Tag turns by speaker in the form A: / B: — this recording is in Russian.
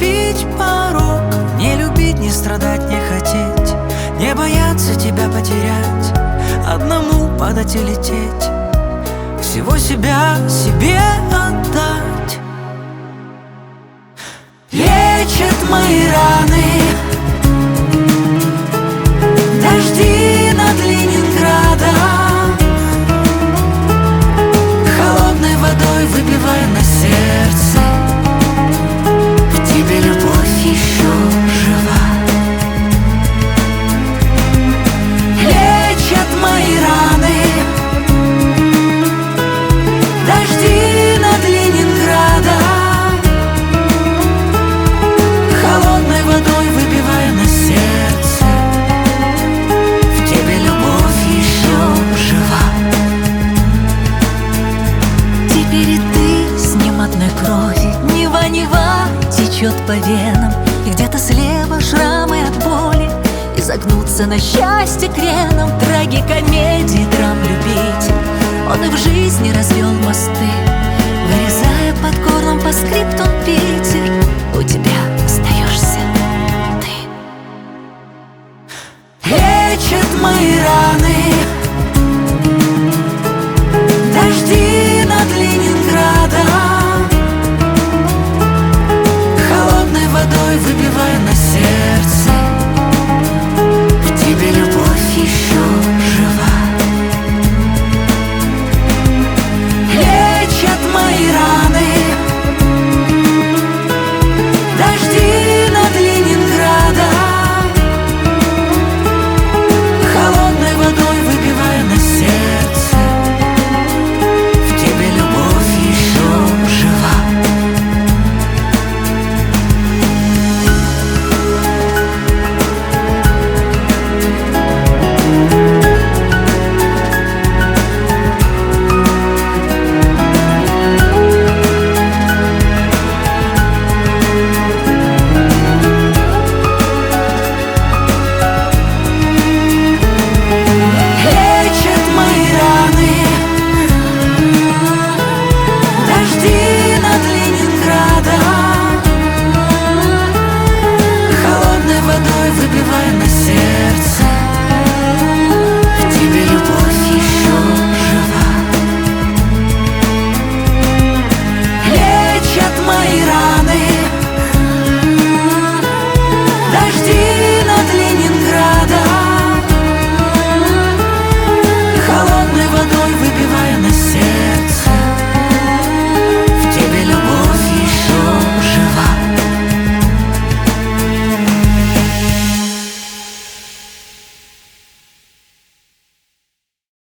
A: переступить порог, не любить, не страдать, не хотеть, не бояться тебя потерять, одному падать и лететь, всего себя себе отдать. Лечат мои раны дожди над Ленинградом, холодной водой выпивая на сердце, в тебе любовь еще жива. Лечат мои раны дожди над Ленинградом, холодной водой выпивая на сердце, в тебе любовь еще жива. Теперь и ты с ним одной крови, Нева течет по венам, и где-то слева шрамы от боли, и загнуться на счастье креном. Трагикомедии драм любить, он и в жизни развел мосты, вырезая под горлом по скриптум Питер.